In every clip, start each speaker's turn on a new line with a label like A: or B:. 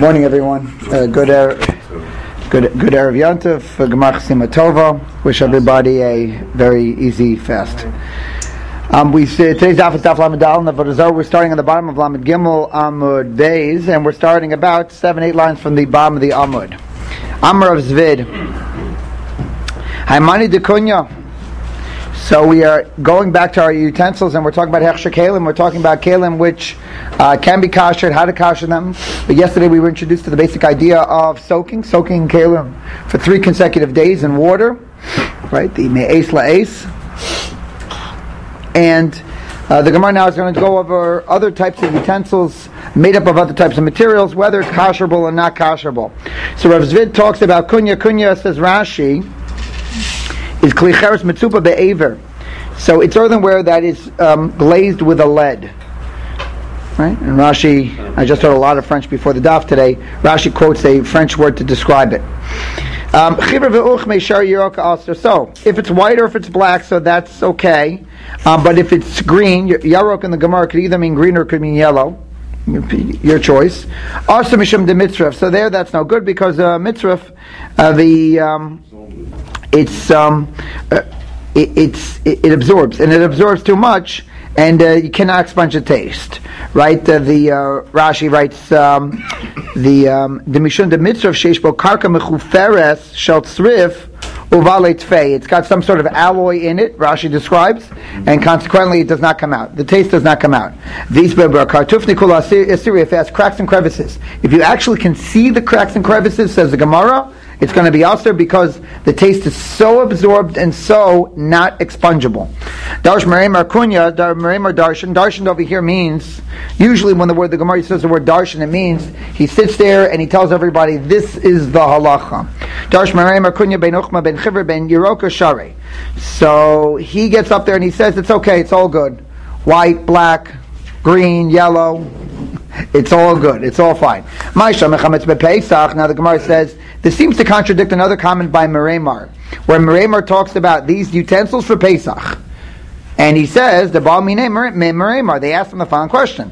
A: Morning, everyone. Good Erev Yontif, Gemar Chasima Tova. Wish everybody a very easy fast. Today's daf is daf Lamed Dal. We're starting on the bottom of Lamed Gimel Amud Beis, and we're starting about 7-8 lines from the bottom of the Amud. Amar of Zvid. Haimani de Kunya. So we are going back to our utensils, and we're talking about hechsher kelim. We're talking about kelim which can be kashered, how to kasher them. But yesterday we were introduced to the basic idea of soaking kelim for 3 consecutive days in water, right? The me'es la'es. And the Gemara now is going to go over other types of utensils made up of other types of materials, whether it's kasherable or not kasherable. So Rav Zvid talks about kunya. Kunya, says Rashi, is klicheres mitzupa be'aver. So it's earthenware that is glazed with a lead. Right? And Rashi, I just heard a lot of French before the daf today. Rashi quotes a French word to describe it. So if it's white or if it's black, so that's okay. But if it's green, yarok in the Gemara could either mean green or it could mean yellow. Your choice. Also mishum de mitzraf. So there, that's no good because mitzraf, it absorbs, and it absorbs too much, and you cannot expunge the taste. Right? Rashi writes the mishum de mitzraf sheish bo karka mechuferes shel tzrif. It's got some sort of alloy in it, Rashi describes, and consequently it does not come out. The taste does not come out. If it has cracks and crevices, if you actually can see the cracks and crevices, says the Gemara, it's going to be also because the taste is so absorbed and so not expungible. Darshan over here means, usually when the Gemara says the word darshan, it means he sits there and he tells everybody, this is the halacha. So he gets up there and he says, it's okay, it's all good. White, black, green, yellow, it's all good, it's all fine. Now the Gemara says, this seems to contradict another comment by Meremar, where Meremar talks about these utensils for Pesach. And he says, the Baal Minei Meremar, they asked him the following question.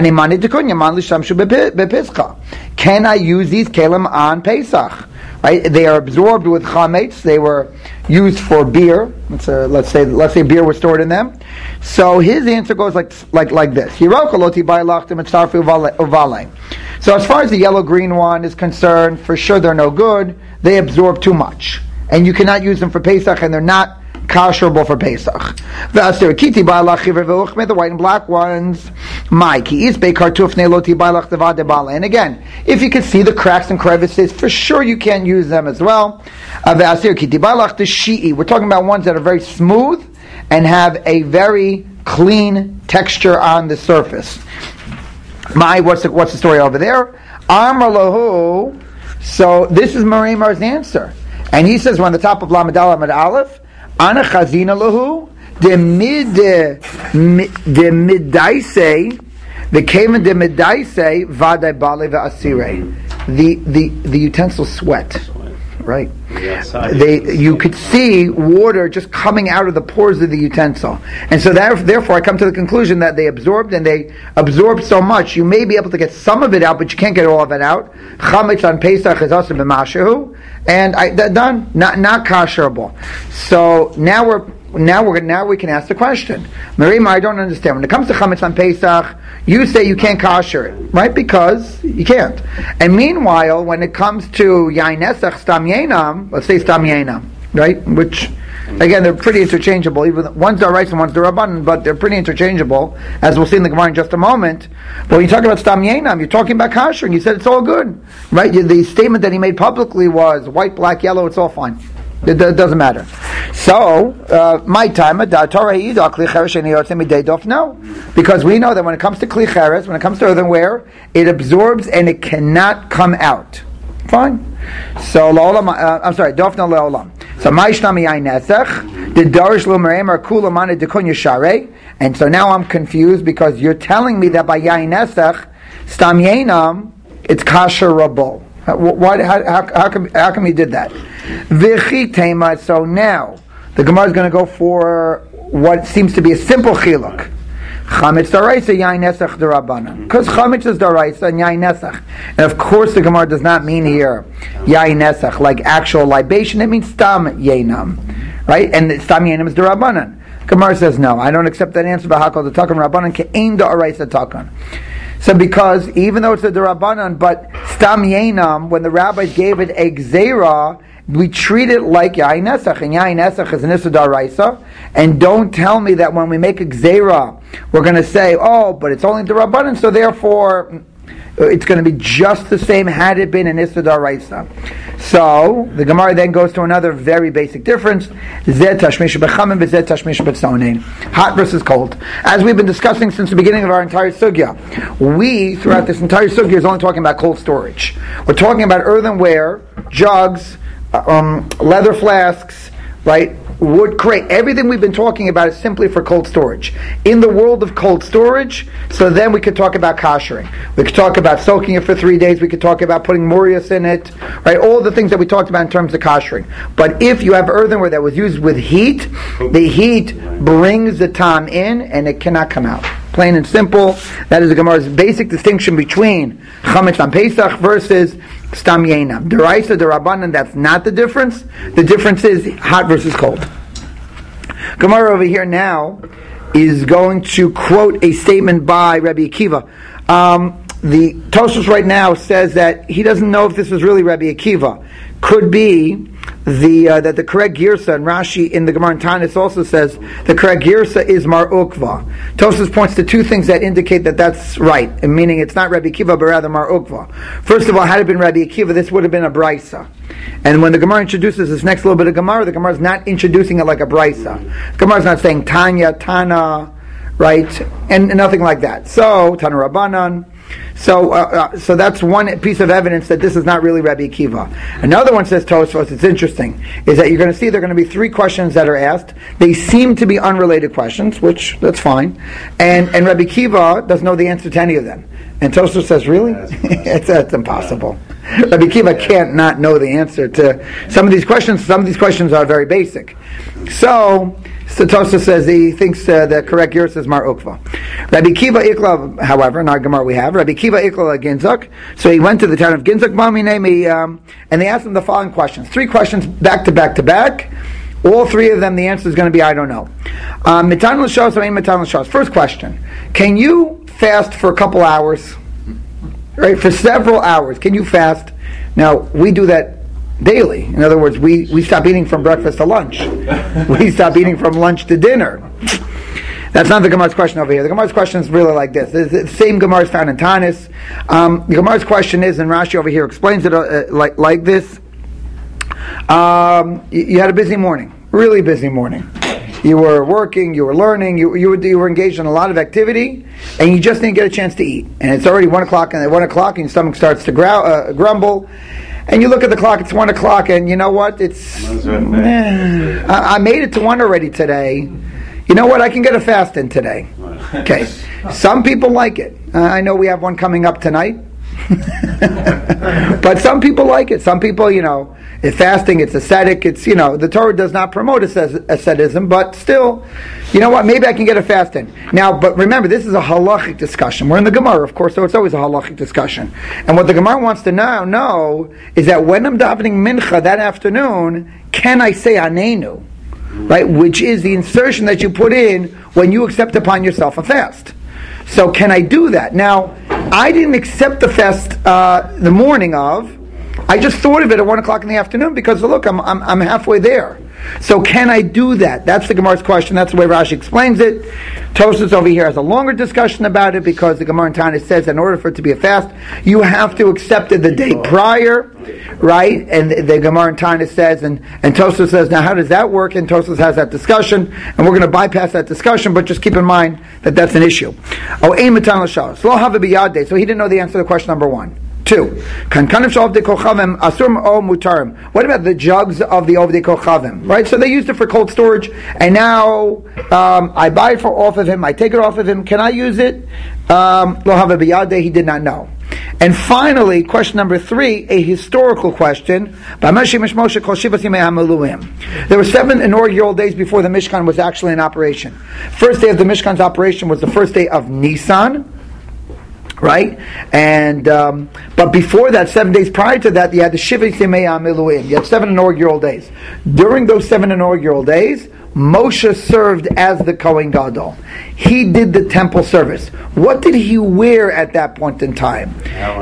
A: Can I use these kelim on Pesach? Right? They are absorbed with chametz. They were used for beer. Let's say beer was stored in them. So his answer goes like this. So as far as the yellow-green one is concerned, for sure they're no good. They absorb too much, and you cannot use them for Pesach, and they're not kasherable for Pesach. The white and black ones, and again, if you can see the cracks and crevices, for sure you can use them as well. We're talking about ones that are very smooth and have a very clean texture on the surface. What's the story over there? Amar lahu. So this is Meremar's answer, and he says we're on the top of Lamed Dal Amud Aleph. Ana chazina lahu de midaise the kamen de midaise vaday bale ve'asire. The utensils sweat, right? You could see water just coming out of the pores of the utensil, and so therefore I come to the conclusion that they absorbed, and they absorb so much you may be able to get some of it out, but you can't get all of it out. Chametz on Pesach is also b'mashehu, and done, not kasherable. So now we can ask the question. Marima, I don't understand. When it comes to chametz on Pesach, you say you can't kasher it, right? Because you can't. And meanwhile, when it comes to yain nesach stam yenam, let's say stam yenam, right? Which, again, they're pretty interchangeable. Even one's daraisa and one's darabanan, but they're pretty interchangeable, as we'll see in the Gemara in just a moment. But when you talk about stam yenam, you're talking about kasher, and you said it's all good, right? The statement that he made publicly was white, black, yellow, it's all fine. It doesn't matter. So, my time, no, because we know that when it comes to klicheres, when it comes to earthenware, it absorbs and it cannot come out. Fine. So, dofna leolam. So, ma'ishnami yain nesach, the darish lo mereimar kula mana dekunya share, and so now I'm confused because you're telling me that by yain nesach, stam yenam, it's kasherable. How come he did that? So now the Gemara is going to go for what seems to be a simple chiluk. Chametz daraisa, yain nesach derabanan. Because chametz is daraisa and yain nesach. And of course the Gemara does not mean here yain nesach, like actual libation. It means stam yainam. Right? And stam yainam is derabanan. Gemara says, no, I don't accept that answer. V'hakol the takan rabbanan ke'ein daraisa takan. So because even though it's a derabanan, but stam yainam, when the rabbis gave it a gzeira, we treat it like yain nesach, and yain nesach is an issa daraisa. And don't tell me that when we make a gzeira, we're going to say, oh, but it's only derabanan, so therefore it's going to be just the same had it been an issa daraisa. So the Gemara then goes to another very basic difference: zeh tashmish b'chamim v'zeh tashmish b'tzonein. Hot versus cold. As we've been discussing since the beginning of our entire sugya, we throughout this entire sugya is only talking about cold storage. We're talking about earthenware, jugs, leather flasks, right? Wood crate. Everything we've been talking about is simply for cold storage. In the world of cold storage, so then we could talk about koshering. We could talk about soaking it for 3 days. We could talk about putting murias in it, right? All the things that we talked about in terms of koshering. But if you have earthenware that was used with heat, the heat brings the tam in and it cannot come out. Plain and simple. That is the Gemara's basic distinction between chametz on Pesach versus stam yainam. Deraisa, derabanan, that's not the difference. The difference is hot versus cold. Gemara over here now is going to quote a statement by Rabbi Akiva. The Tosfos right now says that he doesn't know if this was really Rabbi Akiva. Could be that the correct girsa, and Rashi in the Gemara in Tanis also says the correct girsa is Mar Ukva. Tosfos points to two things that indicate that that's right, meaning it's not Rabbi Akiva but rather Mar Ukva. First of all, had it been Rabbi Akiva, this would have been a brisa. And when the Gemara introduces this next little bit of Gemara, the Gemara is not introducing it like a brisa. The Gemara is not saying Tanya, Tana, right, and nothing like that. So Tana Rabbanan. So that's one piece of evidence that this is not really Rabbi Akiva. Another one, says Tosfos, it's interesting, is that you're going to see there are going to be 3 questions that are asked. They seem to be unrelated questions, which, that's fine. And Rabbi Akiva doesn't know the answer to any of them. And Tosfos says, really? That's impossible. Rabbi Akiva can't not know the answer to some of these questions. Some of these questions are very basic. So Tosfos says he thinks the correct girsa is Mar Ukva. Rabbi Akiva Ikla, however, in our Gemara we have Rabbi Akiva Ikla Ginzuk. So he went to the town of Ginzuk, and they asked him the following questions. 3 questions back to back to back. All 3 of them, the answer is going to be I don't know. Mitan l'shas, I mean Mitan l'shas. First question: can you fast for a couple hours? Right, for several hours, can you fast? Now we do that daily. In other words, we stop eating from breakfast to lunch. We stop eating from lunch to dinner. That's not the Gemara's question over here. The Gemara's question is really like this. The same Gemara is found in Tanis. The Gemara's question is, and Rashi over here explains it like this. You had a busy morning, really busy morning. You were working, you were learning, you were engaged in a lot of activity, and you just didn't get a chance to eat. And it's already 1 o'clock, and at 1 o'clock, and your stomach starts to grumble. And you look at the clock, it's 1 o'clock, and you know what? I made it to 1 already today. You know what? I can get a fast in today. Okay. Some people like it. I know we have one coming up tonight. But some people like it. Some people, if fasting, it's ascetic. It's, the Torah does not promote asceticism, but still, you know what? Maybe I can get a fast in. Now, but remember, this is a halachic discussion. We're in the Gemara, of course, so it's always a halachic discussion. And what the Gemara wants to know is that when I'm davening mincha that afternoon, can I say anenu? Right? Which is the insertion that you put in when you accept upon yourself a fast. So can I do that? Now, I didn't accept the fast the morning of. I just thought of it at 1 o'clock in the afternoon because look, I'm halfway there. So can I do that? That's the Gemara's question. That's the way Rashi explains it. Tosfos over here has a longer discussion about it because the Gemara in Tanis says that in order for it to be a fast, you have to accept it the day prior, right? And the Gemara in Tanis says, and Tosfos says, now how does that work? And Tosfos has that discussion, and we're going to bypass that discussion, but just keep in mind that that's an issue. So he didn't know the answer to question number 1. 2. What about the jugs of the Ovdei Kochavim? Right? So they used it for cold storage, and now I buy it off of him, I take it off of him. Can I use it? Lo hava biyadeh, he did not know. And finally, question number 3, a historical question. There were 7 inaugural days before the Mishkan was actually in operation. First day of the Mishkan's operation was the first day of Nisan, right? And but before that, 7 days prior to that, you had the Shiva Yimei HaMiluim. You had 7 inaugural days. During those 7 inaugural days, Moshe served as the Kohen Gadol. He did the temple service. What did he wear at that point in time?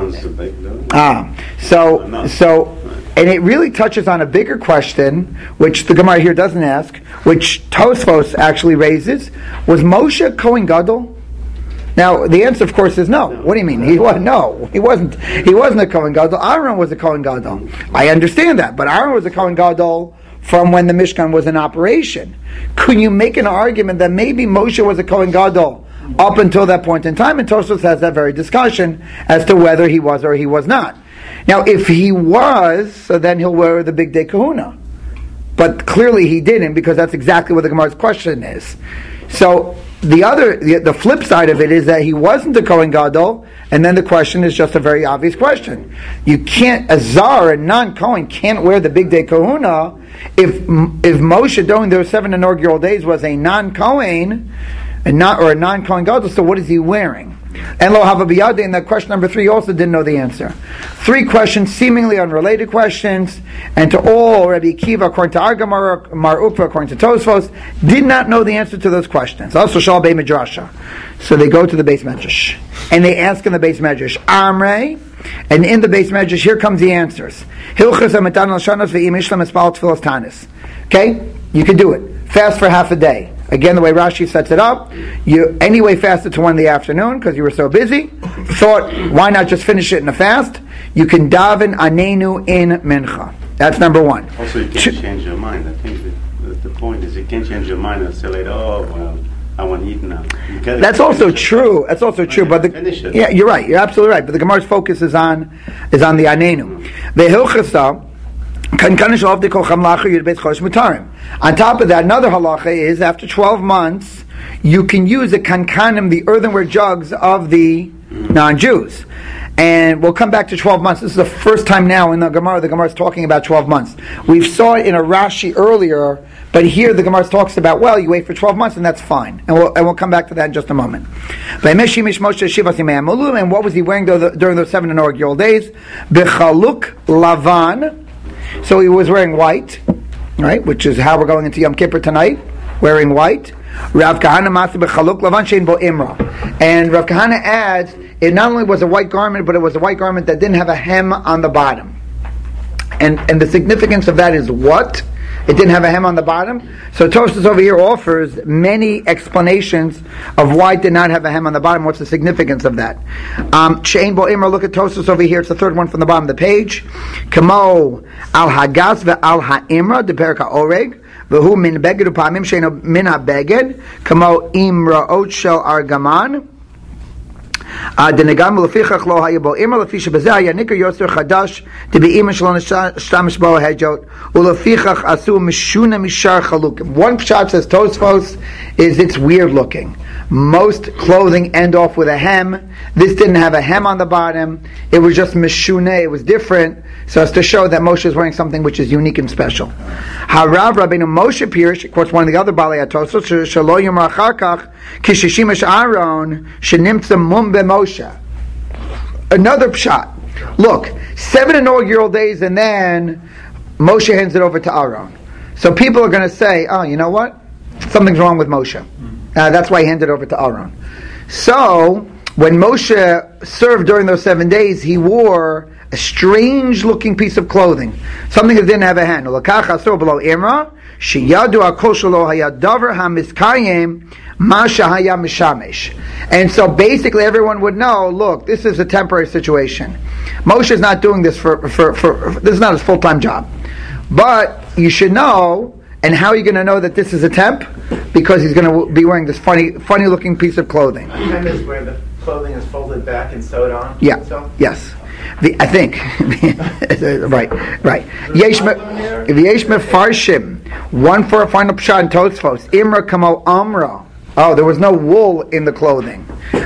A: So, and it really touches on a bigger question, which the Gemara here doesn't ask, which Tosfos actually raises. Was Moshe a Kohen Gadol? Now, the answer, of course, is no. What do you mean? He wasn't. He wasn't a Kohen Gadol. Aaron was a Kohen Gadol. I understand that, but Aaron was a Kohen Gadol from when the Mishkan was in operation. Could you make an argument that maybe Moshe was a Kohen Gadol up until that point in time? And Tosfos has that very discussion as to whether he was or he was not. Now, if he was, so then he'll wear the Big Day Kahuna. But clearly he didn't, because that's exactly what the Gemara's question is. So the flip side of it is that he wasn't a Kohen Gadol, and then the question is just a very obvious question. You can't, a Zar, a non-Kohen, can't wear the Big Day Kahuna if Moshe during those 7 inaugural days was a non-Kohen, a non-Kohen Gadol, so what is he wearing? And Lo Hava Biyadeh, in that question number 3, also didn't know the answer. 3 questions, seemingly unrelated questions, and to all, Rabbi Akiva, according to Argamar, Mar Ukva, according to Tosfos, did not know the answer to those questions. Also, Shal Beit Midrasha. So they go to the Beis Medrash, and they ask in the Beis Medrash, Amrei, and in the Beis Medrash, here comes the answers. Hilchas HaMetan Al-Shanos Ve'im Ishlam Espal Tfilas Tanis. Okay? You can do it. Fast for half a day. Again, the way Rashi sets it up, you anyway fasted to 1 in the afternoon because you were so busy. Thought, why not just finish it in a fast? You can daven anenu in mincha. That's number 1.
B: Also, you can't change your mind. I think the point is you can't change your mind and say later, I want to eat now.
A: That's also true. That's also true. But yeah, you're right. You're absolutely right. But the Gemara's focus is on the anenu. The hilchasa. On top of that, another halacha is after 12 months, you can use the kankanim, the earthenware jugs of the non-Jews. And we'll come back to 12 months. This is the first time now in the Gemara is talking about 12 months. We saw it in a Rashi earlier, but here the Gemara talks about, well, you wait for 12 months and that's fine. And we'll come back to that in just a moment. And what was he wearing during those 7 inaugural days? B'chaluk lavan. So he was wearing white, right? Which is how we're going into Yom Kippur tonight, wearing white. Rav Kahana Masi b'chaluk lavan shein bo imra. And Rav Kahana adds, it not only was a white garment, but it was a white garment that didn't have a hem on the bottom. And the significance of that is what? It didn't have a hem on the bottom. So Tosfos over here offers many explanations of why it did not have a hem on the bottom. What's the significance of that? She'ein bo imra. Look at Tosfos over here. It's the 3rd one from the bottom of the page. Kamo al hagas ve'al ha'imra de perka oreg ve'hu min beged upamim she'eno min ha'beged kamo imra ot shel argaman. דנגן ולפיכך לא היה בו אימא לפי שבזה היה ניקר יוצר חדש דבאימא שלא נשתמש בו ההג'ות ולפיכך עשו משונה משאר חלוק. One pshat, says Tosfos, is it's weird looking. Most clothing end off with a hem. This didn't have a hem on the bottom. It was just mishune. It was different, so as to show that Moshe is wearing something which is unique and special. Harav Rabbeinu Moshe Pirish, of course, one of the other Balei Tosfos, shelo yomar achar kach kisheshimesh Aaron shenimtza mum beMoshe. Another pshat. Look, 7 inaugural days, and then Moshe hands it over to Aaron. So people are going to say, oh, you know what? Something's wrong with Moshe. That's why he handed it over to Aaron. So, when Moshe served during those 7 days, he wore a strange looking piece of clothing. Something that didn't have a hand. And so basically everyone would know, look, this is a temporary situation. Moshe is not doing this for this is not his full-time job. But you should know. And how are you going to know that this is a temp? Because he's going to be wearing this funny looking piece of clothing.
C: Temp is where the clothing is folded back and sewed on?
A: Yeah, so? Yes. I think. right. Yesh mefarshim. One for a final pshat in Tosfos. Imra kamo amra. Oh, there was no wool in the clothing.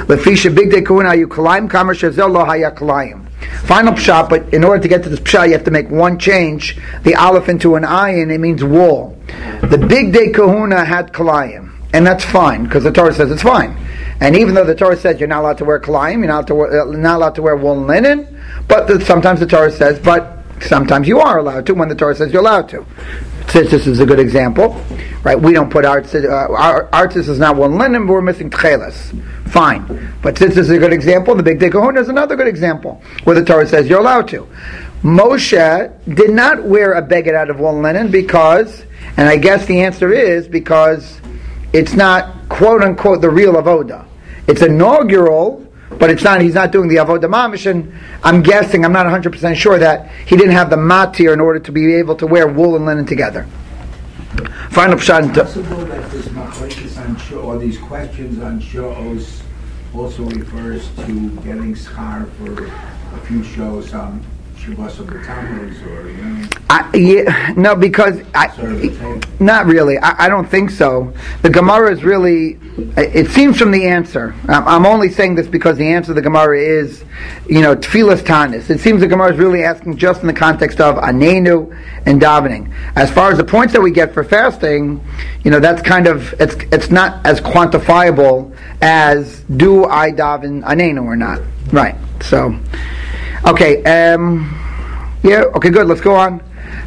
A: Lefisha big day kahuna you kalayim kamer shezel lo haya kalayim. Final pshat, but in order to get to this pshat, you have to make one change. The aleph into an ayin, it means wall. The big day kahuna had kalayim, and that's fine because the Torah says it's fine. And even though the Torah says you're not allowed to wear kalayim, you're not allowed to wear woolen linen, but sometimes the Torah says, but sometimes you are allowed to when the Torah says you're allowed to. Since this is a good example, right? We don't put arts is not woolen linen, but we're missing tchelas. Fine. But since this is a good example, the big day kahuna is another good example where the Torah says you're allowed to. Moshe did not wear a beged out of woolen linen because, and I guess the answer is because it's not quote unquote the real avoda. It's inaugural, but it's not. He's not doing the avoda mamish, and I'm guessing. I'm not 100% sure that he didn't have the matir in order to be able to wear wool and linen together. Final pshat.
D: It's possible that this machlokes on show, or these questions on shows, also refers to getting schar for a few shows on Shabbos of the Tammuz, or
A: no, because not really. I don't think so. The Gemara is really. It seems from the answer. I'm only saying this because the answer of the Gemara is, tefillas tanis. It seems the Gemara is really asking just in the context of anenu and davening. As far as the points that we get for fasting, that's kind of it's not as quantifiable as do I daven anenu or not. Right. So. Okay, okay, good, let's go on.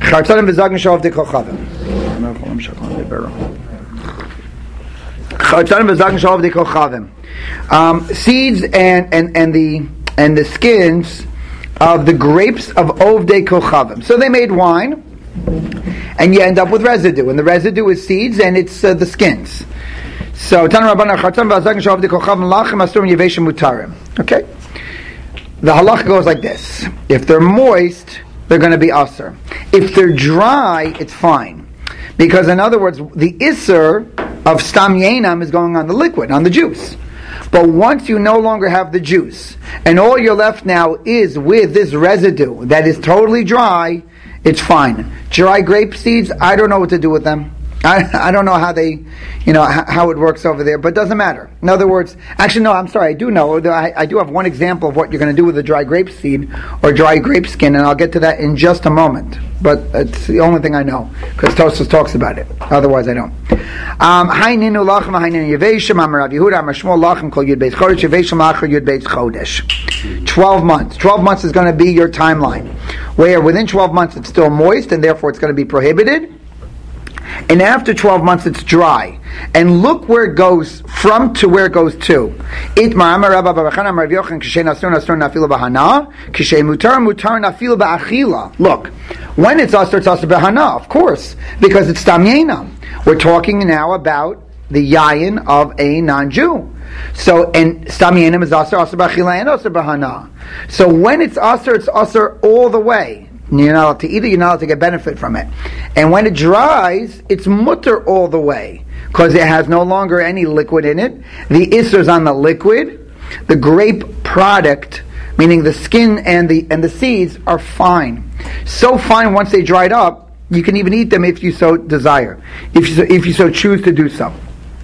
A: Seeds and the skins of the grapes of Ovdei Kochavim. So they made wine, and you end up with residue, and the residue is seeds, and it's the skins. So, okay. The halach goes like this. If they're moist, they're going to be aser. If they're dry, it's fine. Because in other words, the iser of stam yenam is going on the liquid, on the juice. But once you no longer have the juice, and all you're left now is with this residue that is totally dry, it's fine. Dry grape seeds, I don't know what to do with them. I don't know how they, how it works over there, but it doesn't matter. In other words, actually no, I'm sorry, I do know. I do have one example of what you're going to do with a dry grape seed or dry grape skin, and I'll get to that in just a moment. But it's the only thing I know, because Tosfos talks about it. Otherwise I don't. 12 months. 12 months is going to be your timeline, where within 12 months it's still moist, and therefore it's going to be prohibited. And after 12 months it's dry. And look where it goes from to where it goes to. Look, when it's asr b'hana, of course, because it's stam yenam. We're talking now about the yayin of a non-Jew. So, and stam yenam is asr b'achila and asr b'hana. So when it's asr all the way. You're not allowed to eat it, you're not allowed to get benefit from it. And when it dries, it's mutter all the way, because it has no longer any liquid in it. The isser's on the liquid. The grape product, meaning the skin and the seeds, are fine. So fine once they dried up, you can even eat them if you so desire, if you so choose to do so.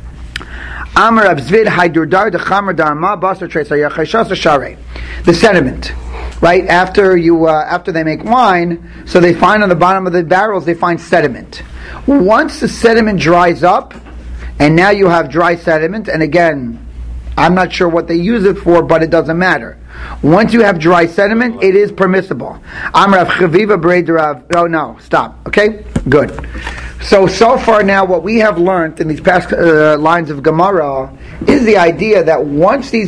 A: The sediment. Right after they make wine, so they find on the bottom of the barrels they find sediment. Once the sediment dries up, and now you have dry sediment, and again, I'm not sure what they use it for, but it doesn't matter. Once you have dry sediment, it is permissible. Oh no, stop. Okay, good. So far now, what we have learned in these past lines of Gemara is the idea that once the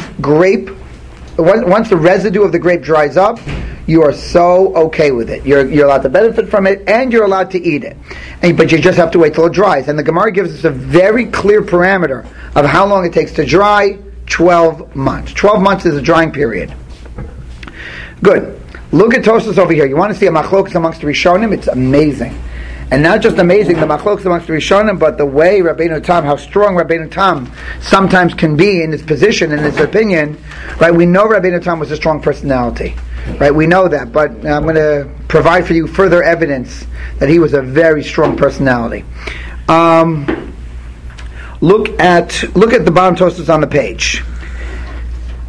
A: residue of the grape dries up, you are so okay with it. You're allowed to benefit from it, and you're allowed to eat it. But you just have to wait till it dries. And the Gemara gives us a very clear parameter of how long it takes to dry. 12 months. 12 months is a drying period. Good. Look at Tosfos over here. You want to see a machlokes amongst the Rishonim? It's amazing. And not just amazing, the machlokes amongst the Rishonim, but the way Rabbeinu Tam, how strong Rabbeinu Tam sometimes can be in his position, in his opinion. Right? We know Rabbeinu Tam was a strong personality. Right? We know that, but I'm going to provide for you further evidence that he was a very strong personality. Look at the bottom Tosfos on the page.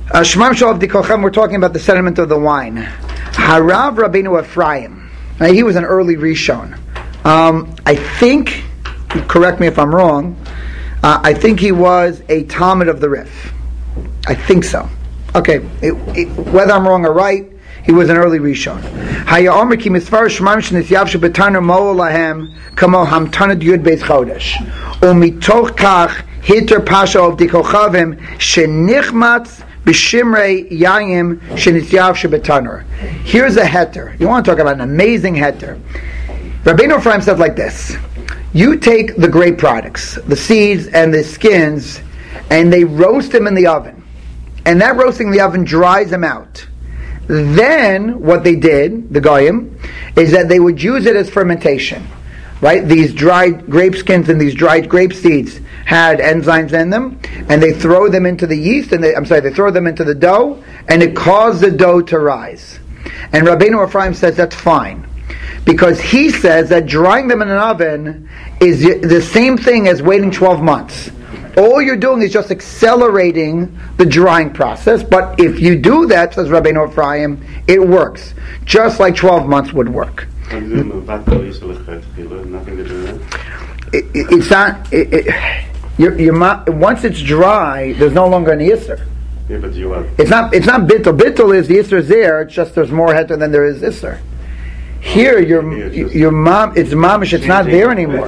A: Shemam Shalom Dikochem, we're talking about the sediment of the wine. Harav Rabbeinu Ephraim. Now, he was an early Rishon. I think, correct me if I'm wrong, I think he was a Talmud of the Rif. I think so. Okay, whether I'm wrong or right, he was an early Rishon. Haya Omer ki misfar shmam shenityav shebetaner mo lahem kamo hamtanad yud beis chodesh umitoch kach hiter pasha of dikochavim shenichmatz b'shimrei yayim shenityav shebetaner. Here's a heter. You want to talk about an amazing heter. Rabbeinu Ephraim says like this: you take the grape products, the seeds and the skins, and they roast them in the oven, and that roasting in the oven dries them out. Then what they did, the Goyim, is that they would use it as fermentation. Right? These dried grape skins and these dried grape seeds had enzymes in them, and they throw them into the yeast, and they throw them into the dough, and it caused the dough to rise. And Rabbeinu Ephraim says that's fine, because he says that drying them in an oven is the same thing as waiting 12 months. All you're doing is just accelerating the drying process. But if you do that, says Rabbeinu Ephraim, it works. Just like 12 months would work.
B: Nothing to do with that?
A: It's not... once it's dry, there's no longer any Isser.
B: Yeah, but you are...
A: It's not bittul. Bittul is the Isser is there, it's just there's more heter than there is Isser. Here, your mom, it's mamish. It's not there anymore.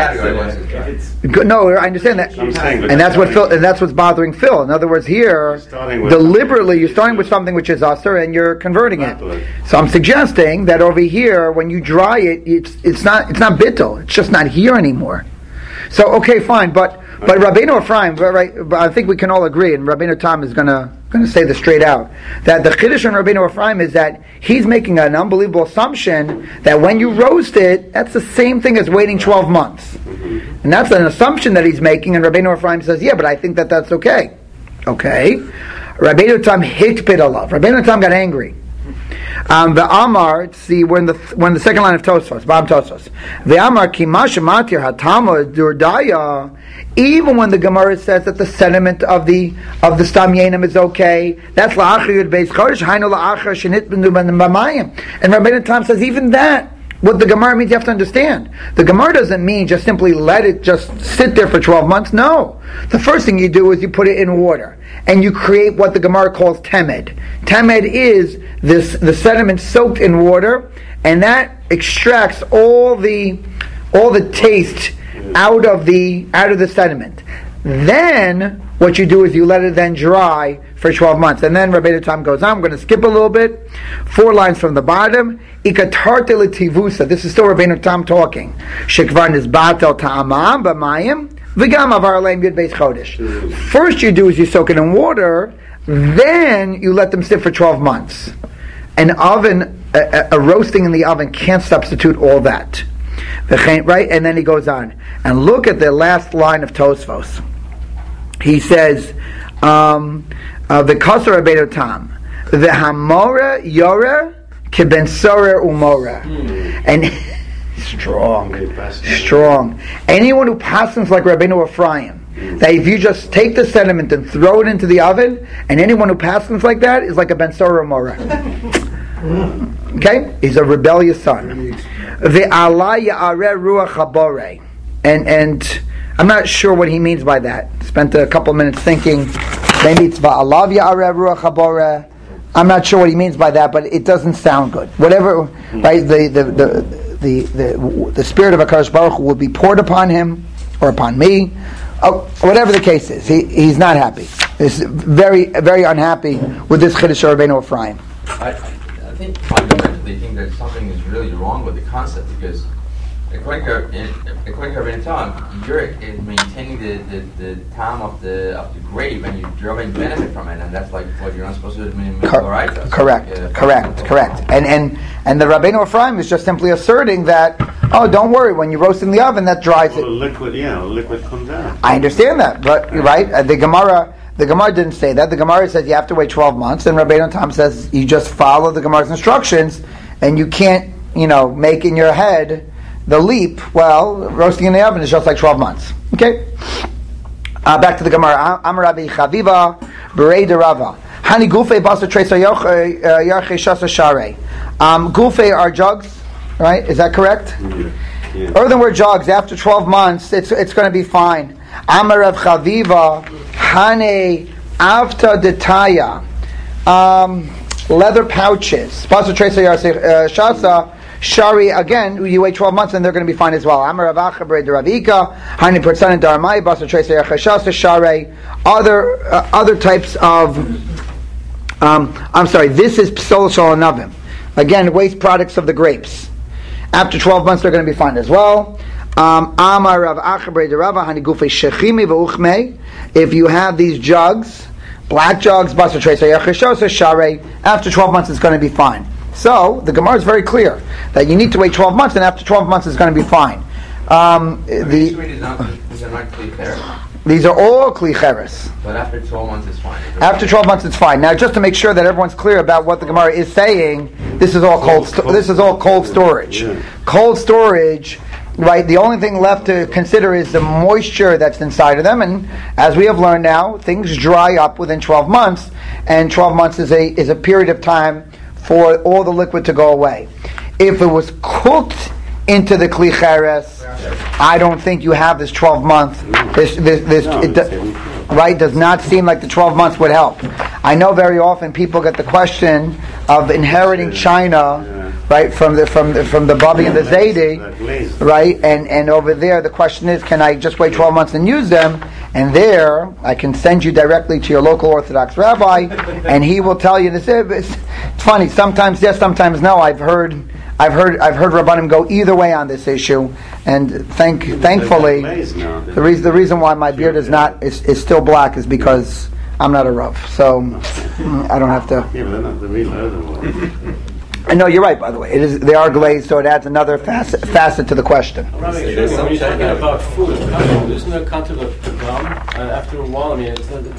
A: No, I understand that, and that's what Phil, and that's what's bothering Phil. In other words, here, deliberately, you're starting with something which is usher, and you're converting it. So I'm suggesting that over here, when you dry it, it's not bittul. It's just not here anymore. So okay, fine, but Rabbeinu Ephraim, right? I think we can all agree, and Rabbeinu Tam is going to say this straight out, that the Chiddush on Rabbeinu Ephraim is that he's making an unbelievable assumption that when you roast it, that's the same thing as waiting 12 months. And that's an assumption that he's making, and Rabbeinu Ephraim says, yeah, but I think that that's okay. Okay. Rabbeinu Tam hikpid alav. Rabbeinu Tam got angry. The Amar, see, we're in the second line of Tosfos, Bab Tosfos. The Amar kimasha matir hatama durdaya. Even when the Gemara says that the sediment of the stam yenim is okay, that's la'achar yud beis chodesh, hainu la'achar shenit b'mayim. And Rabbeinu Tam says even that, what the Gemara means, you have to understand. The Gemara doesn't mean just simply let it just sit there for 12 months. No. The first thing you do is you put it in water, and you create what the Gemara calls temed. Temed is the sediment soaked in water, and that extracts all the taste out of the sediment. Then what you do is you let it then dry for 12 months. And then Rabbeinu Tam goes on. I'm going to skip a little bit. 4 lines from the bottom. Ikatarte l'tivusa. This is still Rabbeinu Tam talking. Shekvar nizbatel ta'amam b'mayim v'gam avar aleim yud beis chodesh. First you do is you soak it in water. Then you let them sit for 12 months. An oven, a roasting in the oven can't substitute all that. Right? And then he goes on. And look at the last line of Tosfos. He says, the Kasar Rabbeinu Tam, the Hamora Yora Kiben Sorer Umora. And strong. Anyone who passes like Rabbeinu Ephraim, that if you just take the sediment and throw it into the oven, and anyone who passes like that is like a Ben Sorer Umora. Okay? He's a rebellious son. Ve'ala ya'areh ruach habore. And I'm not sure what he means by that. Spent a couple minutes thinking. Maybe it's va'alav ya'areh ruach habore. I'm not sure what he means by that, but it doesn't sound good. Whatever, right? The spirit of HaKadosh Baruch Hu will be poured upon him or upon me. Whatever the case is, he's not happy. He's very, very unhappy with this Chiddush of Rabbeinu Ephraim.
E: I think fundamentally think that something is really wrong with the concept, because according to Rabbeinu Tam, you're maintaining the time of the grape, and you're drawing benefit from it, and that's like what you're not supposed to do.
A: Correct. And the Rabbeinu Ephraim is just simply asserting that, don't worry, when you roast in the oven, that dries it.
B: Liquid comes out.
A: I understand that, but right, the Gemara didn't say that. The Gemara says you have to wait 12 months, and Rabbeinu Tam says you just follow the Gemara's instructions, and you can't, make in your head the leap. Well, roasting in the oven is just like 12 months. Okay? Back to the Gemara. Amar Rabbi Chaviva, Berei de Rava. Hani gufe basa tresa yarche shasa share. Gufe are jugs, right? Is that correct?
B: Yeah.
A: Earthenware jugs, after 12 months, it's going to be fine. Amar Rav Chaviva, Hane Avta Detaya. Leather pouches. Basa tresa yarche shasa. Shari, again, you wait 12 months and they're going to be fine as well. Amar Rav Acha B'rei Ravika, Hani Pertzanin Darmai, Basa Tresa Yachashasa Shari. Other types of, this is Psol Shal Navim. Again, waste products of the grapes. After 12 months, they're going to be fine as well. Amar Rav Acha B'rei Rava, Hani Gufei Shechimi V'uchmei. If you have these jugs, black jugs, Basa Tresa Yachashasa Shari, after 12 months, it's going to be fine. So, the Gemara is very clear that you need to wait 12 months, and after 12 months it's going to be fine. These are all Kli Cheres.
E: But after 12 months it's fine.
A: After 12 months it's fine. Now, just to make sure that everyone's clear about what the Gemara is saying, this is all cold storage.
B: Yeah.
A: Cold storage, right, the only thing left to consider is the moisture that's inside of them, and as we have learned now, things dry up within 12 months, and 12 months is a period of time for all the liquid to go away. If it was cooked into the Kli Cheres, I don't think you have this 12 month. Right? Does not seem like the 12 months would help. I know very often people get the question of inheriting China, right, from the Babi and the Zaidi, right, and over there the question is, can I just wait 12 months and use them? And there, I can send you directly to your local Orthodox rabbi, and he will tell you this. It's funny. Sometimes yes, sometimes no. I've heard Rabbanim go either way on this issue, and thankfully, the reason why my beard is still black is because I'm not a Rav, so I don't have to.
B: Yeah, but they're not the real other one.
A: No, you're right. By the way, they are glazed, so it adds another facet to the question.
F: When you're talking about food, isn't there a concept of pagam? After a while, I mean,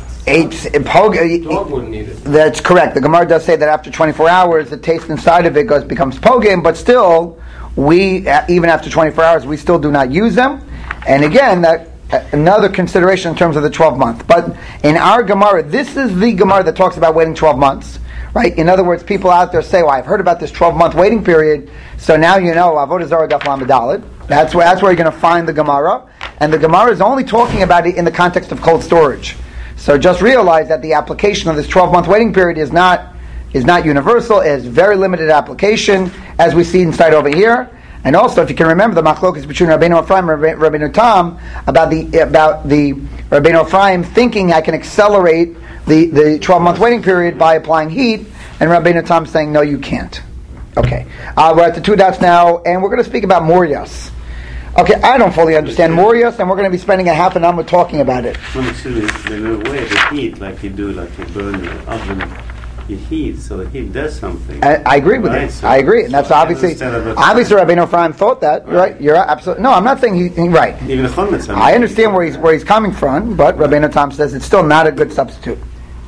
F: dog wouldn't need it.
A: That's correct. The Gemara does say that after 24 hours, the taste inside of it becomes pogim, but still, we even after 24 hours, we still do not use them. And again, that another consideration in terms of the 12 month. But in our Gemara, this is the Gemara that talks about waiting 12 months. Right? In other words, people out there say, well, I've heard about this 12-month waiting period, so now you know, Avodah Zarah Daf Lamed Daled. That's where you're going to find the Gemara. And the Gemara is only talking about it in the context of cold storage. So just realize that the application of this 12-month waiting period is not universal. It has very limited application, as we see inside over here. And also, if you can remember the machlokes between Rabbeinu Ephraim and Rabbeinu Tam about the Rabbeinu Ephraim thinking I can accelerate the 12-month waiting period by applying heat, and Rabbeinu Tam saying no, you can't. Okay, we're at the 2 dots now, and we're going to speak about Morias. Okay, I don't fully understand Morias, and we're going to be spending a half an hour talking about it.
B: Well, actually, the way the heat, like you do, like you burn the oven, you heat, so the heat does something.
A: I agree with you.
B: So,
A: I agree, and that's obviously Rabbeinu Ephraim thought that, right? You're absolutely no. I'm not saying he's right.
B: Even the Chometz.
A: I understand where he's coming from, but Rabbeinu Tam says it's still not a good substitute.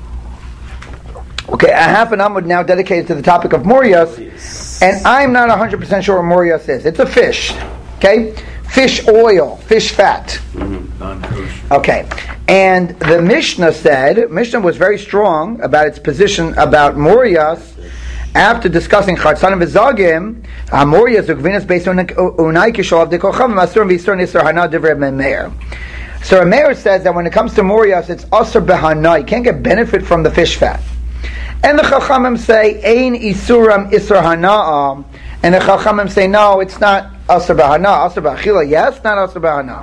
A: Okay, a half an hour now dedicated to the topic of Morias, and I'm not 100% sure what Morias is. It's a fish, okay? Fish oil, fish fat. Okay, and the Mishnah was very strong about its position about Morias after discussing Chartzan v'Zagim. Morias ugvinas based on Unai Kishol of the Kochav Masur v'Yisur Nisur Hana Divrei Meir. So Meir says that when it comes to Morias, it's Asur b'Hana. You can't get benefit from the fish fat. And the Chachamim say, Ein Isuram Isur Hana'a. And the Chachamim say, no, it's not Asur B'Hana. Asur B'Achila, yes, not Asur B'Hana.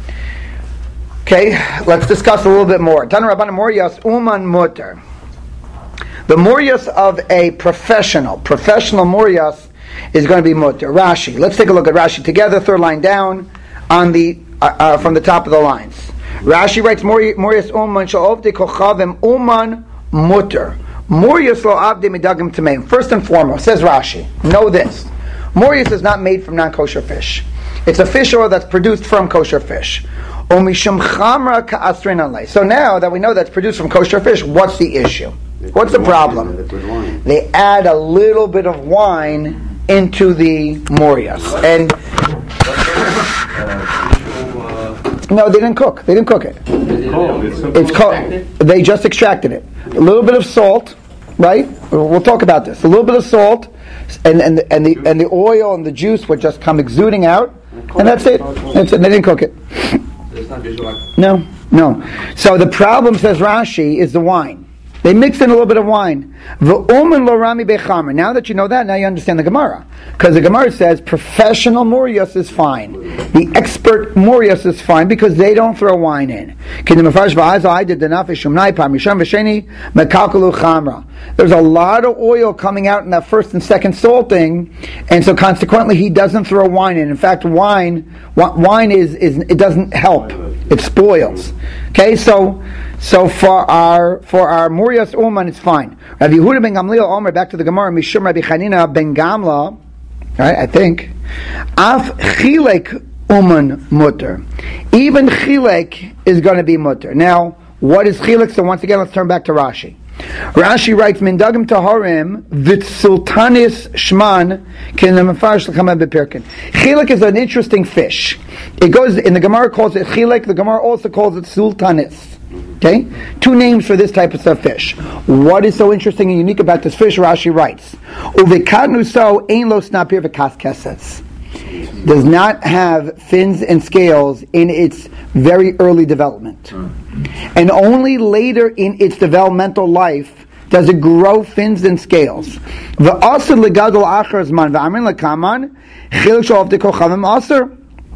A: Okay, let's discuss a little bit more. Tan Rabbanan Morias Uman Mutter. The Morias of a professional Morias is going to be Mutter. Rashi. Let's take a look at Rashi together, third line down, on the from the top of the lines. Rashi writes, Morias Uman Sha'ov de Kochavim Uman Mutter. Morias lo abde midagim tameim. First and foremost, says Rashi, know this. Morias is not made from non-kosher fish. It's a fish oil that's produced from kosher fish. Omishum chamra ka'asrin alei. So now that we know that's produced from kosher fish, what's the issue? What's the problem? They add a little bit of wine into the Morias. And No, they didn't cook. They didn't cook it. It's cold. They just extracted it. A little bit of salt, right? We'll talk about this. A little bit of salt, and the oil and the juice would just come exuding out, and that's it. That's it. They didn't cook it. No. So the problem, says Rashi, is the wine. They mixed in a little bit of wine. Now that you know that, now you understand the Gemara. Because the Gemara says professional Morios is fine. The expert Morios is fine because they don't throw wine in. There's a lot of oil coming out in that first and second salting, and so consequently he doesn't throw wine in. In fact, wine is it doesn't help. It spoils. Okay, so for our Murias Uman, it's fine. Rabbi Yehuda ben Gamliel Omer, back to the Gemara, Mishum Rabbi Chanina ben Gamla, right? I think Af Chilek Uman Mutter. Even Chilek is going to be Mutter. Now, what is Chilek? So once again, let's turn back to Rashi. Rashi writes, Mindagim Taharim Vitsultanis Shman Kinamafash L'Chama Bepirkin. Chilek is an interesting fish. It goes in the Gemara calls it Chilek. The Gemara also calls it Sultanis. Okay, two names for this type of fish. What is so interesting and unique about this fish? Rashi writes, Uvikadnu so ein lo snapir v'kaskeses. Does not have fins and scales in its very early development. And only later in its developmental life does it grow fins and scales. V'asr legadol achar zman v'amrin lekaman chilek shol avdei kochavim asr.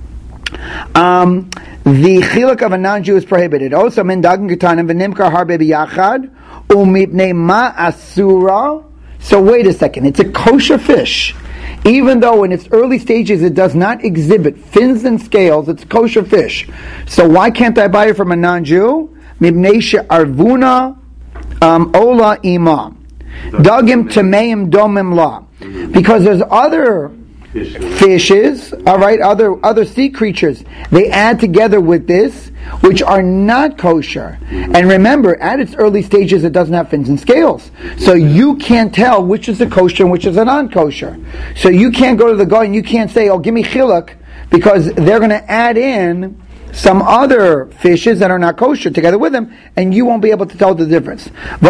A: The chilek of a non-Jew is prohibited. Also, min dagin ketanim v'nimkar harbe b'yachad umipnei ma asura. So wait a second, it's a kosher fish. Even though in its early stages it does not exhibit fins and scales, it's a kosher fish. So why can't I buy it from a non-Jew? Mibnei she'arvuna ola imam. Dagim tameim domim la. Because there's other fishes, all right, other sea creatures, they add together with this, which are not kosher. And remember, at its early stages, it doesn't have fins and scales. So you can't tell which is a kosher and which is a non-kosher. So you can't go to the guy and you can't say, oh, give me chiluk, because they're going to add in some other fishes that are not kosher together with them, and you won't be able to tell the difference. Now,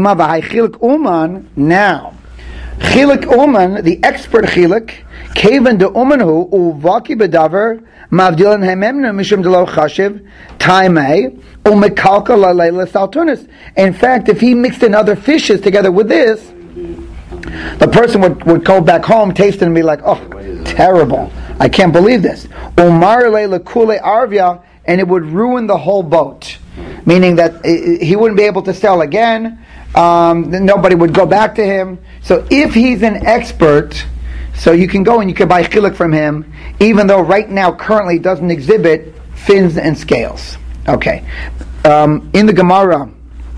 A: chiluk uman, the expert chiluk, Kaven de umanhu uvaki bedaver mavdilan hememna mishum delo chashiv taimei umekalka lalela saltunis. In fact, if he mixed in other fishes together with this, the person would go back home, taste it, and be like, "Oh, terrible! I can't believe this." Umar leila kule arvia, and it would ruin the whole boat, meaning that he wouldn't be able to sell again. Nobody would go back to him. So if he's an expert, so you can go and you can buy chiluk from him, even though right now currently doesn't exhibit fins and scales. Okay. In the Gemara,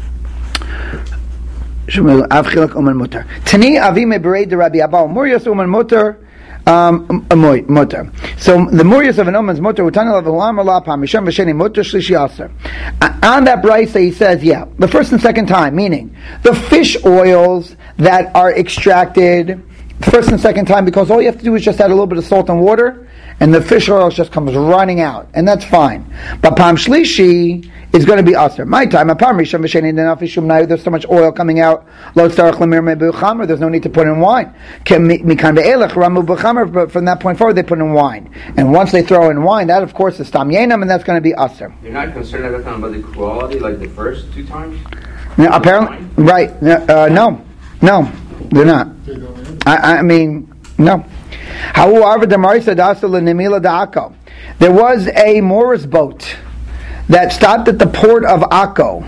A: Tani avi meberei de Rabbi Abba Murias uman mutter. Mutter. So the Murias of an uman's mutter utana lavulam ala pamisham v'sheni mutter shlishi aser. On that brisa he says, yeah, the first and second time, meaning the fish oils that are extracted first and second time, because all you have to do is just add a little bit of salt and water, and the fish oil just comes running out, and that's fine. But Pam Shlishi is going to be aser. My time, there's so much oil coming out, there's no need to put in wine. But from that point forward, they put in wine. And once they throw in wine, that of course is tam yenam, and that's going to be aser.
E: You're not concerned at that time about the quality, like the first two times?
A: No, apparently, right. No, they're not. I mean, no. There was a Morris boat that stopped at the port of Akko.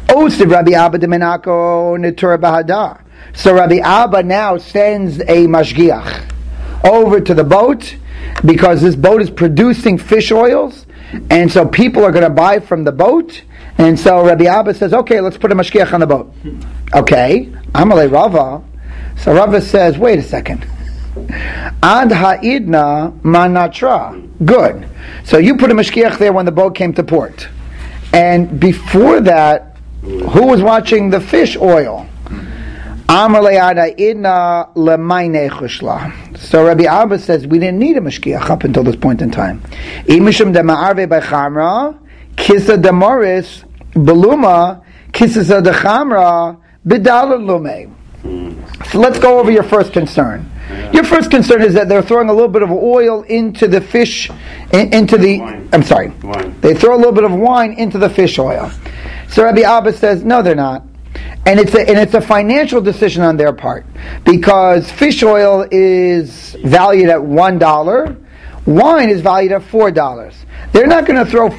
A: So Rabbi Abba now sends a mashgiach over to the boat, because this boat is producing fish oils, and so people are going to buy from the boat. And so Rabbi Abba says, okay, let's put a mashgiach on the boat. Okay, Amalei Rava. So Rava says, wait a second. Ad ha'idna manatra. Good. So you put a mashgiach there when the boat came to port. And before that, who was watching the fish oil? Amar le'ada idna le'mayne chushla. So Rabbi Abba says we didn't need a mashkiach up until this point in time. Imishum de ma'arve by chamra, kisa de moris, beluma, kisa de chamra, bidala lume. So let's go over your first concern. Your first concern is that they're throwing a little bit of oil into the fish, into the wine. I'm sorry.
B: Wine.
A: They throw a little bit of wine into the fish oil. So Rabbi Abba says, no, they're not. And it's a financial decision on their part, because fish oil is valued at $1, wine is valued at $4. They're not going to throw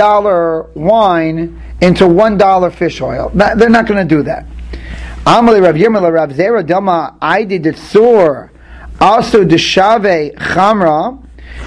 A: $4 wine into $1 fish oil. They're not going to do that. Amali Rav Yirmiyah Rav Zera Dilma Aidi Ditsur also Deshave Chamra.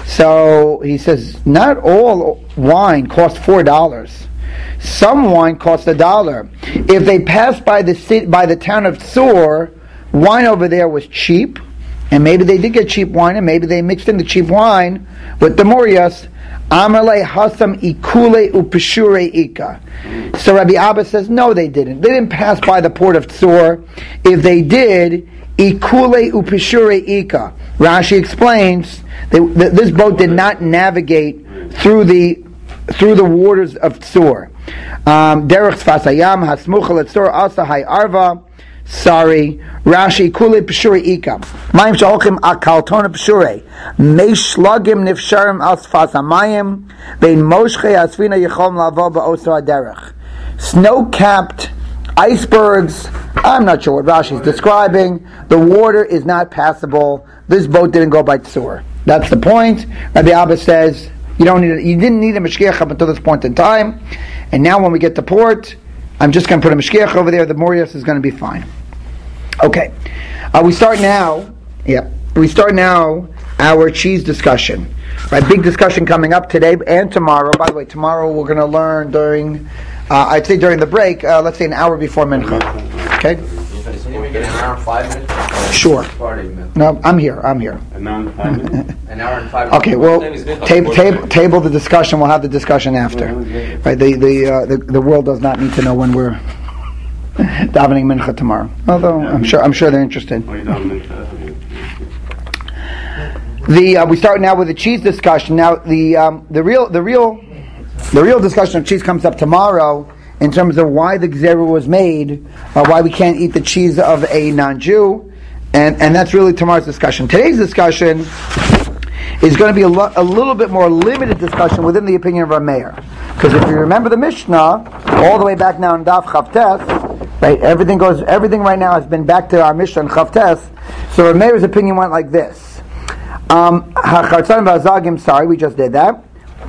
A: So he says not all wine costs $4. Some wine costs $1. If they passed by the town of Tzur, wine over there was cheap, and maybe they did get cheap wine, and maybe they mixed in the cheap wine with the Morias. Amarle hasam ikule upeshure ika. So Rabbi Abba says, no, they didn't. They didn't pass by the port of Tzur. If they did, ikule upeshure ika. Rashi explains that this boat did not navigate through the waters of Tzur. Derech Sfasayam Hasmucha Letzur Asa Hay Arva. Sorry, Rashi Kule Pshure Ika. Mayim Shalchim Akaltona Pshure. Meishlagim Nifsharim Al Sfasamayim. Bein Moshche Asfina Yechom Lavo Ba'osa Derech. Snow-capped icebergs. I'm not sure what Rashi is describing. The water is not passable. This boat didn't go by Tzur. That's the point. Rabbi Abba says you didn't need a mashkiach up until this point in time, and now when we get to port, I'm just going to put a mashkiach over there. The Morias is going to be fine. Okay, we start now. Yeah, we start now our cheese discussion. Right, big discussion coming up today and tomorrow. By the way, tomorrow we're going to learn during the break. Let's say an hour before mincha. Okay.
E: Can you make it an hour and 5 minutes?
A: Sure. No, I'm here.
B: An hour and 5 minutes?
E: An hour and 5 minutes.
A: Okay, well, table the discussion. We'll have the discussion after. Right, the world does not need to know when we're davening mincha tomorrow. Although I'm sure they're interested. We start now with the cheese discussion. Now the real discussion of cheese comes up tomorrow, in terms of why the gzera was made, why we can't eat the cheese of a non-Jew, and that's really tomorrow's discussion. Today's discussion is going to be a little bit more limited discussion within the opinion of Rav Meir. Because if you remember the Mishnah, all the way back now in Daf Chavtes, right, everything right now has been back to our Mishnah in Chavtes, so Rav Meir's opinion went like this. HaChartzan v'Azagim, sorry, we just did that.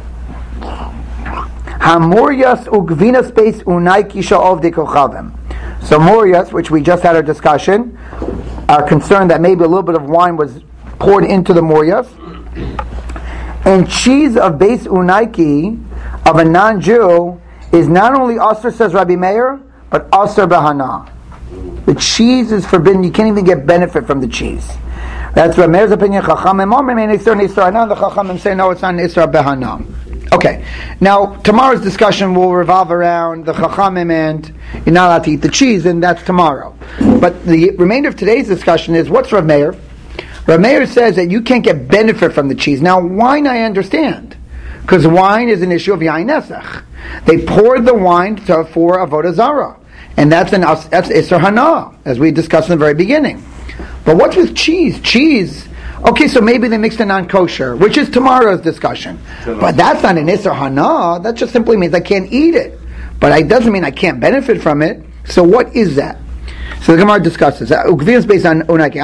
A: Hamorias ugvina space unaiki sha'ov de kochavim. So Morias, which we just had our discussion, are concerned that maybe a little bit of wine was poured into the Morias. And cheese of base unaiki, of a non-Jew, is not only asr, says Rabbi Meir, but asr bahana. The cheese is forbidden. You can't even get benefit from the cheese. That's Rabbi Meir's opinion. Chachamim omer isra nisra hanan. The Chachamim say no, it's not nisra bahana. Okay, now tomorrow's discussion will revolve around the Chachamim and you're not allowed to eat the cheese, and that's tomorrow. But the remainder of today's discussion is, what's Rav Meir? Rav Meir says that you can't get benefit from the cheese. Now, wine I understand, because wine is an issue of Yain Nesach. They poured the wine for Avodah Zarah, and that's Isser Hana, as we discussed in the very beginning. But what's with cheese? Cheese... Okay, so maybe they mixed a non-kosher, which is tomorrow's discussion. But that's not an Isser Hana. That just simply means I can't eat it. But it doesn't mean I can't benefit from it. So what is that? So the Gemara discusses. Ugvinas based on Unaiki.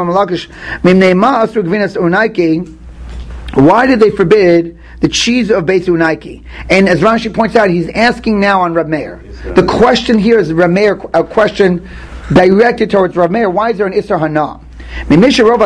A: Why did they forbid the cheese of Beis Unaiki? And as Rashi points out, he's asking now on Rav Meir. The question here is Rav Meir, a question directed towards Rav Meir. Why is there an Isser Hana? Well,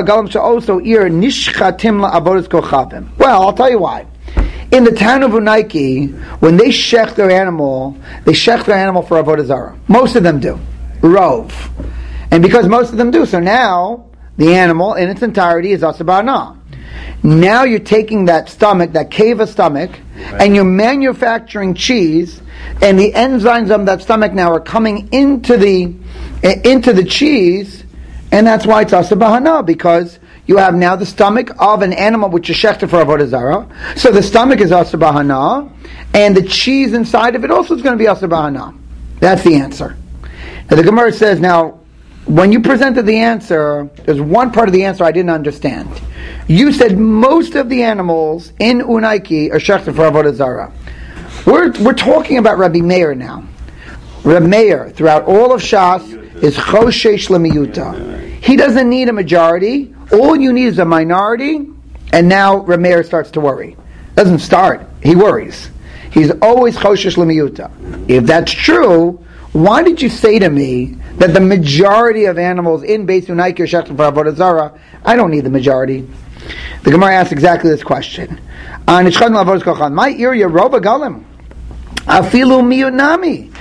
A: I'll tell you why. In the town of Unaiki, when they shech their animal for Avodah Zarah. Most of them do. Rov. And because most of them do, so now the animal in its entirety is asabana. Now you're taking that stomach, that keva stomach, and you're manufacturing cheese, and the enzymes of that stomach now are coming into the into the cheese, and that's why it's asa b'hana, because you have now the stomach of an animal which is shechted for avodah zarah. So the stomach is asa b'hana, and the cheese inside of it also is going to be asa b'hana. That's the answer. Now the Gemara says, now, when you presented the answer, there's one part of the answer I didn't understand. You said most of the animals in Unaiki are shechted for avodah zarah. We're talking about Rabbi Meir now. Rabbi Meir, throughout all of Shas, is choshesh lemiyuta. He doesn't need a majority. All you need is a minority, and now Rabbi Meir starts to worry. Doesn't start. He worries. He's always choshesh lemiyuta. If that's true, why did you say to me that the majority of animals in Beis Unaiki are shechted for avodah zarah? I don't need the majority. The Gemara asks exactly this question. My area roba galim. Afilu miyunami.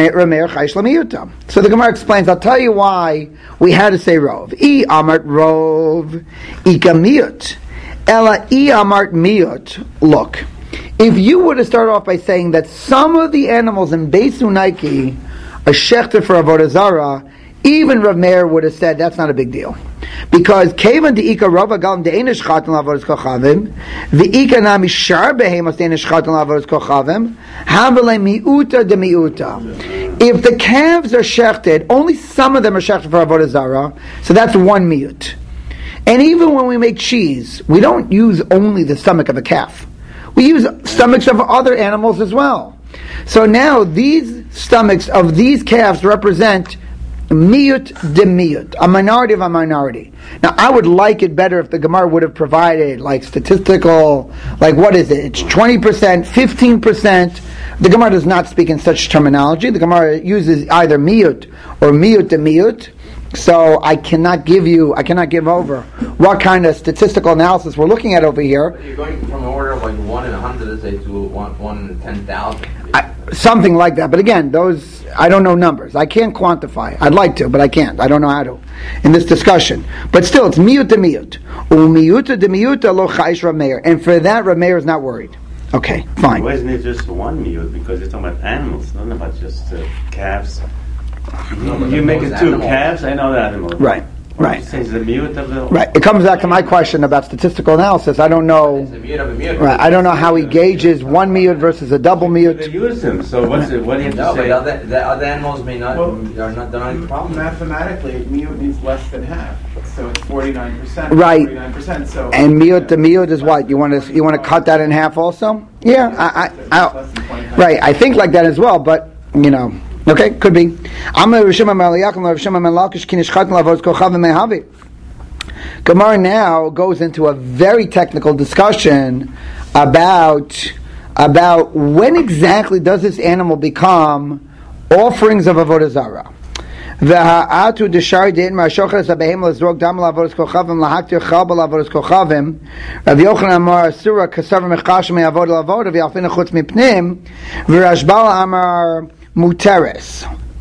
A: So the Gemara explains, I'll tell you why we had to say rov. I amart rov, ika miyut. Ela I amart miyut. Look, if you were to start off by saying that some of the animals in Beis Unaiki are shechted for avodah zarah, even Rav Meir would have said that's not a big deal. Because Kevan de'ika rova galim de'einish chatan la'avodas kochavim, ve'ika nami shar behemos de'einish chatan la'avodas kochavim, havele mi'uta de mi'uta. If the calves are shechted, only some of them are shechted for avodah zarah, so that's one mi'ut. And even when we make cheese, we don't use only the stomach of a calf. We use stomachs of other animals as well. So now these stomachs of these calves represent miyut de miyut, a minority of a minority. Now, I would like it better if the Gemara would have provided like statistical, like what is it? It's 20%, 15%. The Gemara does not speak in such terminology. The Gemara uses either miyut or miyut de miyut. So I cannot give over what kind of statistical analysis we're looking at over here.
E: But you're going from an order of like 1 in 100, let's say, to 1 in 10,000.
A: Something like that. But again, those, I don't know numbers. I can't quantify. I'd like to, but I can't. I don't know how to in this discussion. But still, it's miyut de miyut. Miyut de miyut lo chayish Rav Meir. And for that, Rav Meir is not worried. Okay, fine.
B: Why isn't it just one miyut? Because you're talking about animals, not about just calves. You make it two calves, I know the animal.
A: Right. Right.
B: Right.
A: It comes back to my question about statistical analysis. I don't know. Right. I don't know how he gauges one miyut versus a double miyut.
B: They use them. So what do you have to say?
E: But the other animals may not. They're not a problem.
C: Mathematically, miyut means less than half, so it's 49%.
A: Right.
C: 49%. So
A: and miyut, the miyut is what? You want to cut that in half also? Yeah. Right. I think like that as well, but you know. Okay, could be. Gemara now goes into a very technical discussion about when exactly does this animal become offerings of avodah zarah. V'ha'atu d'shari de'in ma'ashocheres ha'behem l'zrok dam l'avodas kochavim l'haktir chalba l'avodas kochavim Rav Yochanan amar asura kasavar mechash me'avodah l'avodah v'yalfina chutz mipnim v'rashbal amar muteres.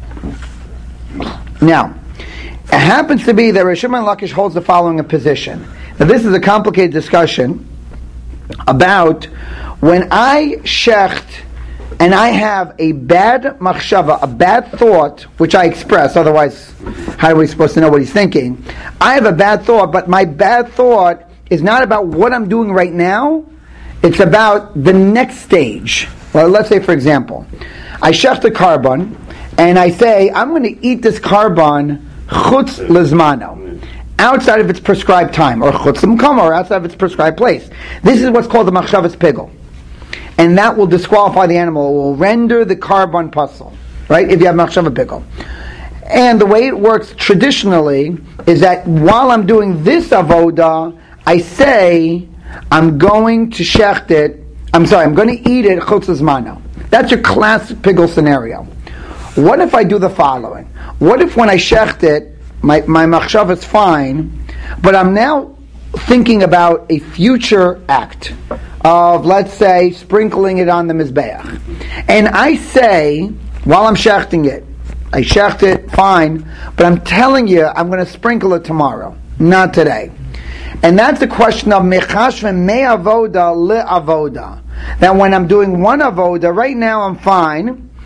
A: Now, it happens to be that Rav Shimon Lakish holds the following position. Now, this is a complicated discussion about when I shecht and I have a bad machshava, a bad thought, which I express, otherwise how are we supposed to know what he's thinking? I have a bad thought, but my bad thought is not about what I'm doing right now, it's about the next stage. Well, let's say, for example, I shecht a carbon, and I say, I'm going to eat this carbon chutz lezmano, outside of its prescribed time, or chutz l'mkama, or outside of its prescribed place. This is what's called the machshavas pigel. And that will disqualify the animal. It will render the carbon puzzle, right, if you have machshava pigel. And the way it works traditionally is that while I'm doing this avoda, I say, I'm going to shecht it, I'm going to eat it chutz lezmano. That's your classic pigel scenario. What if I do the following? What if when I shecht it, my machshav is fine, but I'm now thinking about a future act of, let's say, sprinkling it on the mizbeach. And I say, while I'm shechting it, I shecht it, fine, but I'm telling you I'm going to sprinkle it tomorrow, not today. And that's the question of mechashven me'avoda le'avoda. That when I'm doing one avoda, right now I'm fine,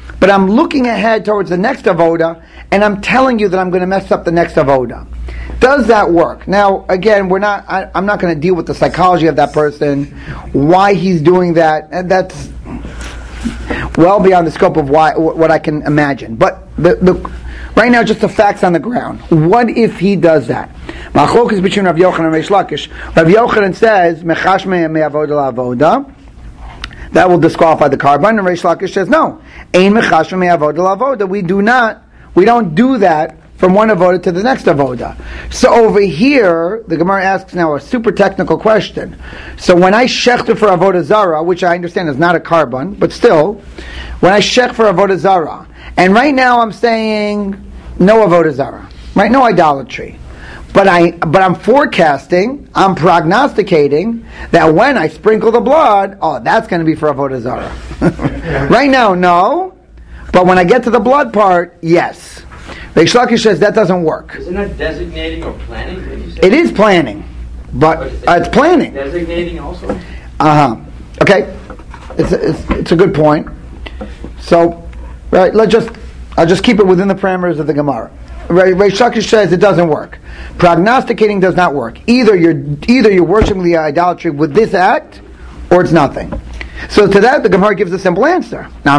A: but I'm looking ahead towards the next avoda, and I'm telling you that I'm going to mess up the next avoda. Does that work? Now, again, I'm not going to deal with the psychology of that person, why he's doing that, and that's well beyond the scope of what I can imagine. But right now, just the facts on the ground. What if he does that? Machlokas between Rav Yochanan and Reish Lakish. Rav Yochanan says, Mechash me'avoda la'avoda. That will disqualify the carbon. And Reish Lakish says, no. Ein mechash me'avoda la'avoda. We don't do that from one avoda to the next avoda. So over here, the Gemara asks now a super technical question. So when I shechter for avoda zara, which I understand is not a carbon, but still, when I shech for avoda zara, and right now I'm saying no avoda zara, right? No idolatry. But I'm forecasting, I'm prognosticating that when I sprinkle the blood, that's going to be for avoda zara. Right now, no. But when I get to the blood part, yes. Reish Lakish says that doesn't work.
E: Isn't that designating or planning?
A: It is planning, but it's planning.
E: Designating also?
A: Okay, it's a good point. So, right, I'll just keep it within the parameters of the Gemara. Reish Lakish says it doesn't work. Prognosticating does not work. Either you're worshiping the idolatry with this act, or it's nothing. So to that, the Gemara gives a simple answer. Now,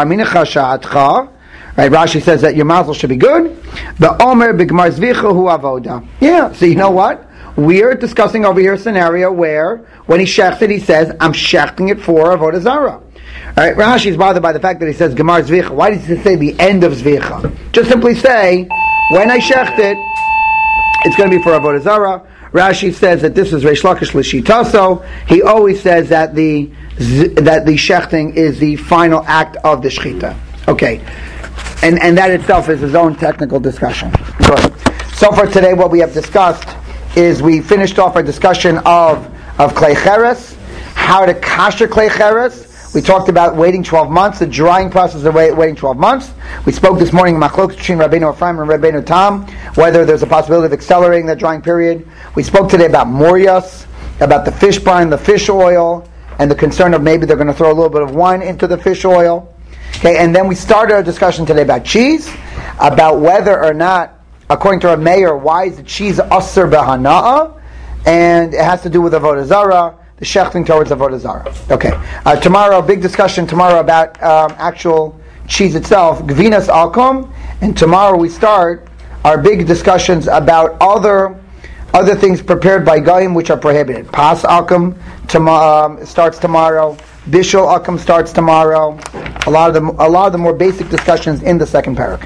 A: right, Rashi says that your mazel should be good. The Omer b'Gemar Zvicha hu avoda. Yeah, so you know what? We're discussing over here a scenario where, when he shechts it, he says, I'm shechting it for avoda zara. Alright, Rashi is bothered by the fact that he says Gemar Zvicha. Why does he say the end of Zvicha? Just simply say, when I shecht it, it's going to be for avoda zara. Rashi says that this is Reish Lakish l'shitaso. He always says that the shechting is the final act of the shechita. Okay. And that itself is his own technical discussion. Good. So for today, what we have discussed is we finished off our discussion of klei cheres, how to kasher klei cheres. We talked about waiting 12 months, the drying process of waiting 12 months. We spoke this morning machlokes between Rabbeinu Ephraim and Rabbeinu Tam, whether there's a possibility of accelerating that drying period. We spoke today about morias, about the fish brine, the fish oil, and the concern of maybe they're going to throw a little bit of wine into the fish oil. Okay, and then we started our discussion today about cheese, about whether or not, according to our mayor, why is the cheese aser b'hana'ah, and it has to do with avodah zara, the shechting towards avodah zara. Okay, tomorrow, big discussion tomorrow about actual cheese itself, gvinas alkum, and tomorrow we start our big discussions about other things prepared by goyim which are prohibited. Pas alkum starts tomorrow. Bishul Akam starts tomorrow. A lot of the more basic discussions in the second parak.